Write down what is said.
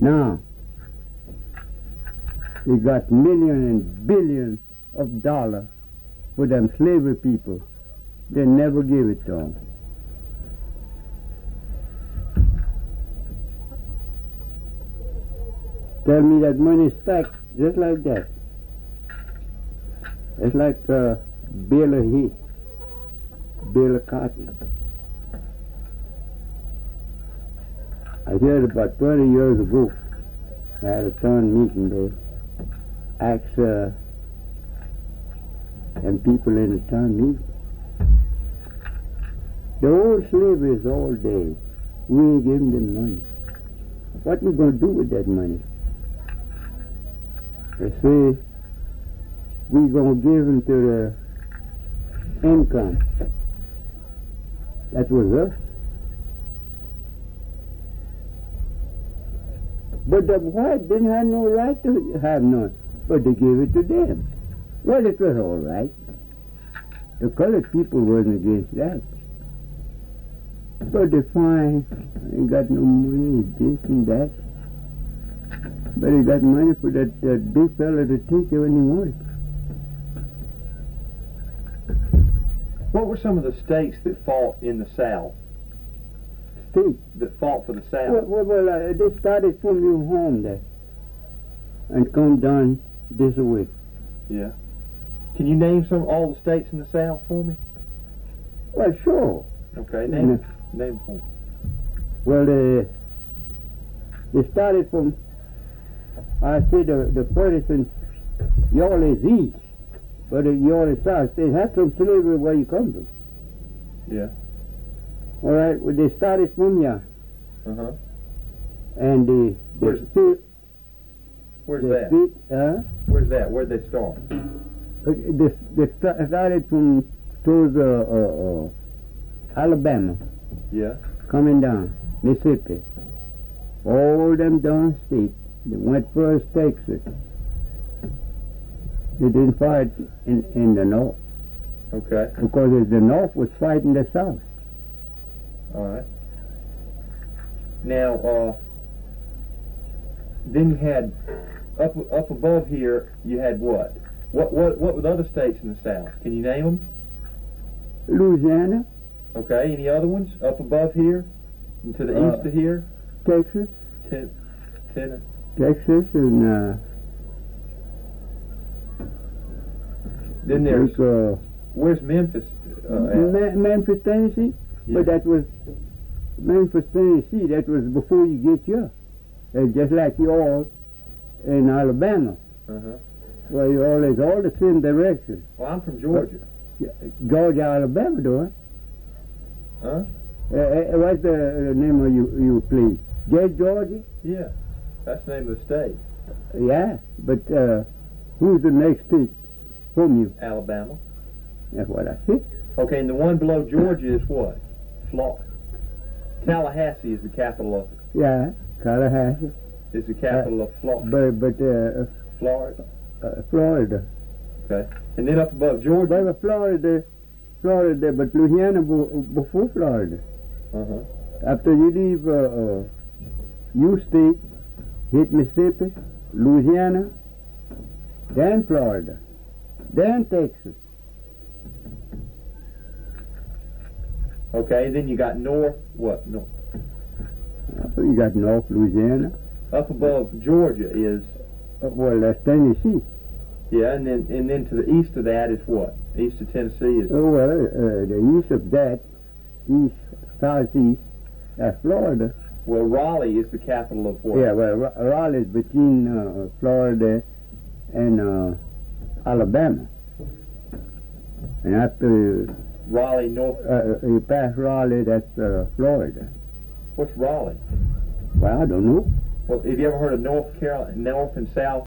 Now, they got millions and billions of dollars for them slavery people. They never give it to them. Tell me that money is stacked just like that. It's like a bale of hay, bale of cotton. I heard about 20 years ago, I had a town meeting there. Asked them people in the town meeting. The old slavery is all day. We ain't giving them money. What we going to do with that money? They say we going to give them to the income. That was us. But the white didn't have no right to have none, but they gave it to them. Well, it was all right. The colored people wasn't against that. But they find they got no money, this and that. But they got money for that big fella to take it when he wanted. What were some of the states that fought in the South? States? That fought for the South? Well, they started from your home there and come down this way. Yeah. Can you name all the states in the South for me? Well, sure. Okay, name for me. Well, they started from, I say the furthest in y'all is east, but y'all is south. They had some slavery where you come from. Yeah. All right, well, they started from here. Uh-huh. And Where's that? Where's that? Where'd they start? They started from towards Alabama. Yeah. Coming down, Mississippi. All them down states. They went first Texas. They didn't fight in the north. Okay. Because the north was fighting the south. All right. Now, then you had up above here. You had what? What were the other states in the South? Can you name them? Louisiana. Okay. Any other ones up above here, and to the east of here? Texas. Texas and then there's where's Memphis? Memphis, Tennessee. Yeah. But that was Memphis, Tennessee. That was before you get here. Just like you all in Alabama. Uh-huh. Well, you all is all the same direction. Well, I'm from Georgia. Georgia, Alabama, though. Huh? What's the name of you place? Jet, Georgia? Yeah, that's the name of the state. Yeah, but who's the next state from you? Alabama. That's what I said. Okay, and the one below Georgia is what? Florida. Tallahassee is the capital of it. Yeah, Tallahassee. Is the capital of Florida. But Florida. Florida. Okay, and then up above Georgia. But Florida, but Louisiana before Florida. Uh-huh. After you leave you state, hit Mississippi, Louisiana, then Florida, then Texas. Okay, then you got north, what? No. You got North Louisiana. Up above Georgia is... well, that's Tennessee. Yeah, and then to the east of that is what? East of Tennessee is... Oh, well, the east of that, southeast, that's Florida. Well, Raleigh is the capital of what? Yeah, well, Raleigh is between Florida and Alabama. And after Raleigh, north... you pass Raleigh, that's Florida. What's Raleigh? Well, I don't know. Well, have you ever heard of North Carolina, North and South